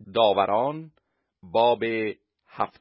داوران باب 7.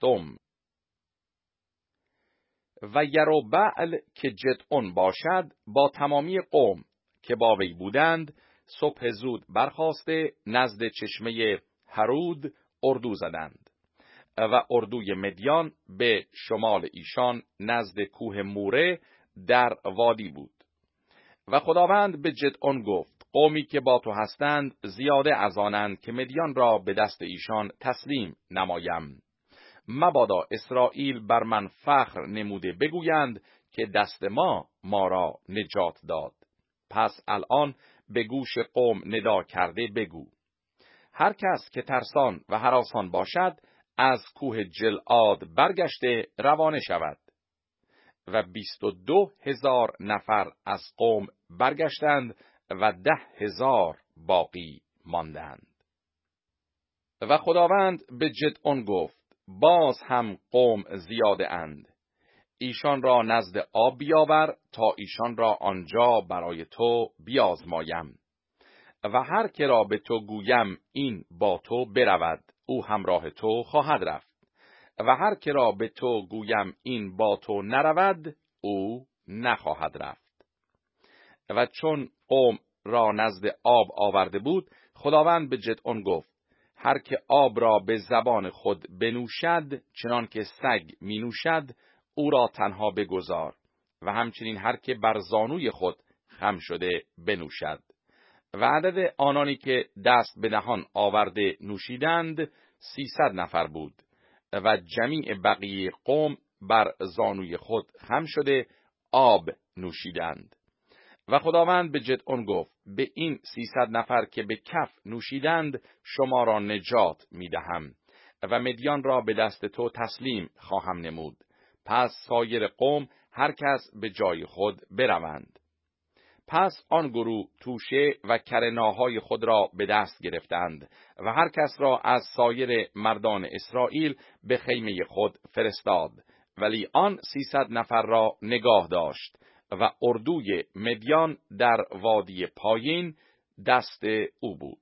و یروبعل که جدعون باشد با تمامی قوم که با وی بودند صبح زود برخاسته نزد چشمه هرود اردو زدند و اردوی مدیان به شمال ایشان نزد کوه موره در وادی بود. و خداوند به جدعون گفت قومی که با تو هستند زیاده از آنند که مدیان را به دست ایشان تسلیم نمایم. مبادا اسرائیل بر من فخر نموده بگویند که دست ما را نجات داد. پس الان به گوش قوم ندا کرده بگو هر کس که ترسان و هراسان باشد از کوه جلعاد برگشته روانه شود. و 22,000 نفر از قوم برگشتند و 10,000 باقی ماندند. و خداوند به جدعون گفت باز هم قوم زیاده اند، ایشان را نزد آب بیاور تا ایشان را آنجا برای تو بیازمایم. و هر که را به تو گویم این با تو برود او همراه تو خواهد رفت، و هر که را به تو گویم این با تو نرود او نخواهد رفت. و چون قوم را نزد آب آورده بود خداوند به جدعون گفت هر که آب را به زبان خود بنوشد چنان که سگ می نوشد او را تنها بگذار، و همچنین هر که بر زانوی خود خم شده بنوشد. و عدد آنانی که دست به دهان آورده نوشیدند 300 نفر بود، و جمیع بقیه قوم بر زانوی خود خم شده آب نوشیدند. و خداوند به جدعون گفت به این 300 نفر که به کف نوشیدند شما را نجات میدهم و مدیان را به دست تو تسلیم خواهم نمود. پس سایر قوم هر کس به جای خود بروند. پس آن گروه توشه و کرناهای خود را به دست گرفتند و هر کس را از سایر مردان اسرائیل به خیمه خود فرستاد، ولی آن 300 نفر را نگاه داشت و اردوی مدیان در وادی پایین دست او بود.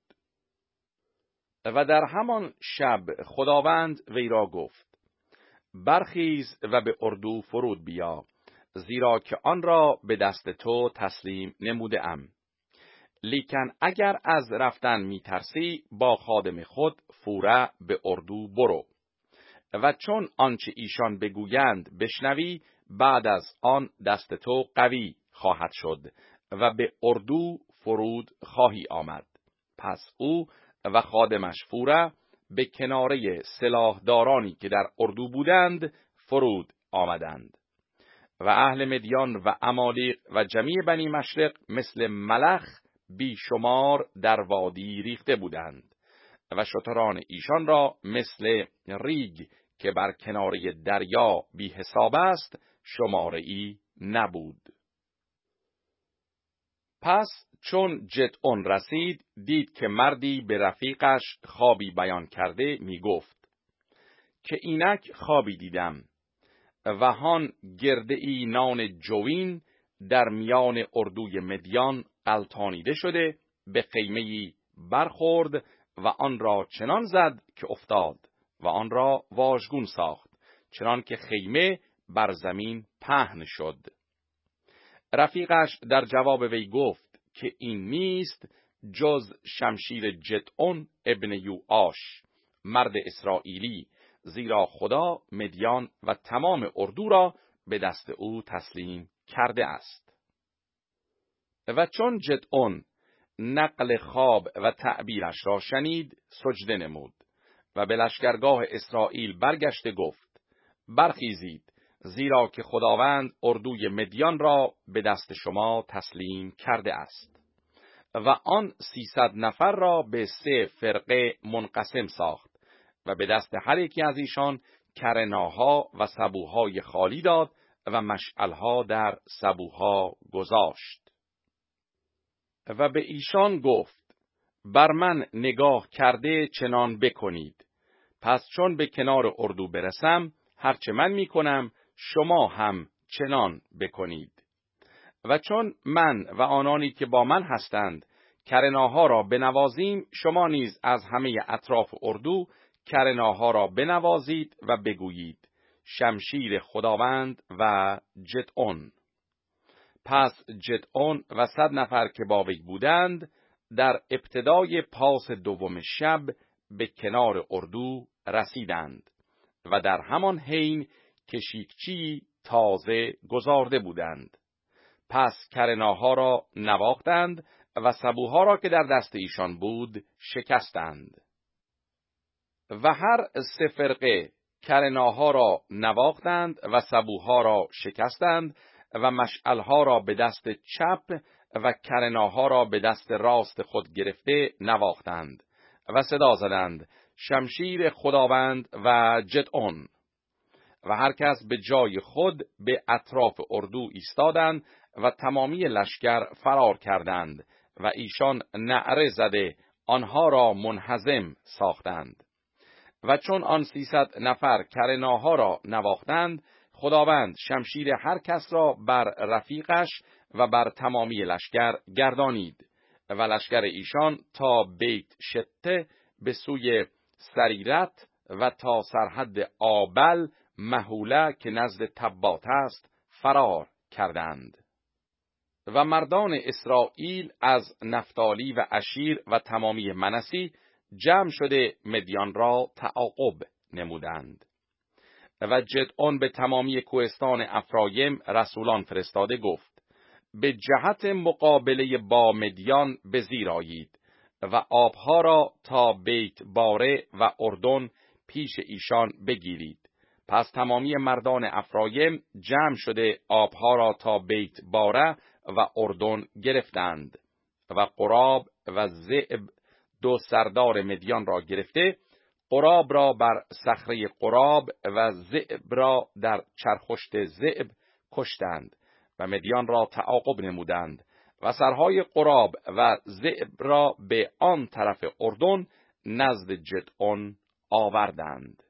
و در همان شب خداوند وی را گفت برخیز و به اردو فرود بیا، زیرا که آن را به دست تو تسلیم نموده ام. لیکن اگر از رفتن می ترسی با خادم خود فوره به اردو برو، و چون آنچه ایشان بگویند بشنوی بعد از آن دست تو قوی خواهد شد و به اردو فرود خواهی آمد. پس او و خادمش فوره به کناره سلاحدارانی که در اردو بودند فرود آمدند. و اهل مدیان و عمالیق و جمیع بنی مشرق مثل ملخ بی شمار در وادی ریخته بودند و شتران ایشان را مثل ریگ که بر کناره دریا بی حساب است شماره‌ای نبود. پس چون جدعون رسید دید که مردی به رفیقش خوابی بیان کرده می گفت که اینک خوابی دیدم و هان گرده ای نان جوین در میان اردوی مدیان غلطانیده شده به خیمه‌ای برخورد و آن را چنان زد که افتاد و آن را واژگون ساخت چنان که خیمه بر زمین پهن شد. رفیقش در جواب وی گفت که این نیست جز شمشیر جدعون ابن یوآش مرد اسرائیلی، زیرا خدا مدیان و تمام اردو را به دست او تسلیم کرده است. و چون جدعون نقل خواب و تعبیرش را شنید سجده نمود و به لشکرگاه اسرائیل برگشته گفت برخیزید، زیرا که خداوند اردوی مدیان را به دست شما تسلیم کرده است. و آن 300 نفر را به 3 فرقه منقسم ساخت و به دست هر یکی از ایشان کرناها و سبوهای خالی داد و مشعلها در سبوها گذاشت. و به ایشان گفت بر من نگاه کرده چنان بکنید. پس چون به کنار اردو برسم هرچه من می کنم شما هم چنان بکنید. و چون من و آنانی که با من هستند کرناها را بنوازیم، شما نیز از همه اطراف اردو کرناها را بنوازید و بگویید شمشیر خداوند و جدعون. پس جدعون و 100 نفر که با وی بودند در ابتدای پاس دوم شب به کنار اردو رسیدند و در همان حین کشیکچی تازه گذارده بودند. پس کرناها را نواختند و سبوها را که در دست ایشان بود شکستند. و هر 3 فرقه کرناها را نواختند و سبوها را شکستند و مشعلها را به دست چپ و کرناها را به دست راست خود گرفته نواختند و صدا زدند شمشیر خداوند و جدعون. و هر کس به جای خود به اطراف اردو ایستادند و تمامی لشکر فرار کردند و ایشان نعره زده آنها را منهزم ساختند. و چون آن 300 نفر کرناها را نواختند، خداوند شمشیر هر کس را بر رفیقش و بر تمامی لشکر گردانید و لشکر ایشان تا بیت شته به سوی سریرت و تا سرحد آبل مهوله که نزد تبات است فرار کردند. و مردان اسرائیل از نفتالی و اشیر و تمامی منسی جمع شده مدیان را تعاقب نمودند. و جدعون به تمامی کوهستان افرایم رسولان فرستاده گفت به جهت مقابله با مدیان به زیر آیید و آبها را تا بیت باره و اردن پیش ایشان بگیرید. پس تمامی مردان افرایم جمع شده آبها را تا بیت باره و اردن گرفتند و قراب و ذئب 2 سردار مدیان را گرفته، قراب را بر صخره قراب و ذئب را در چرخشت ذئب کشتند و مدیان را تعاقب نمودند و سرهای قراب و ذئب را به آن طرف اردن نزد جدعون آوردند.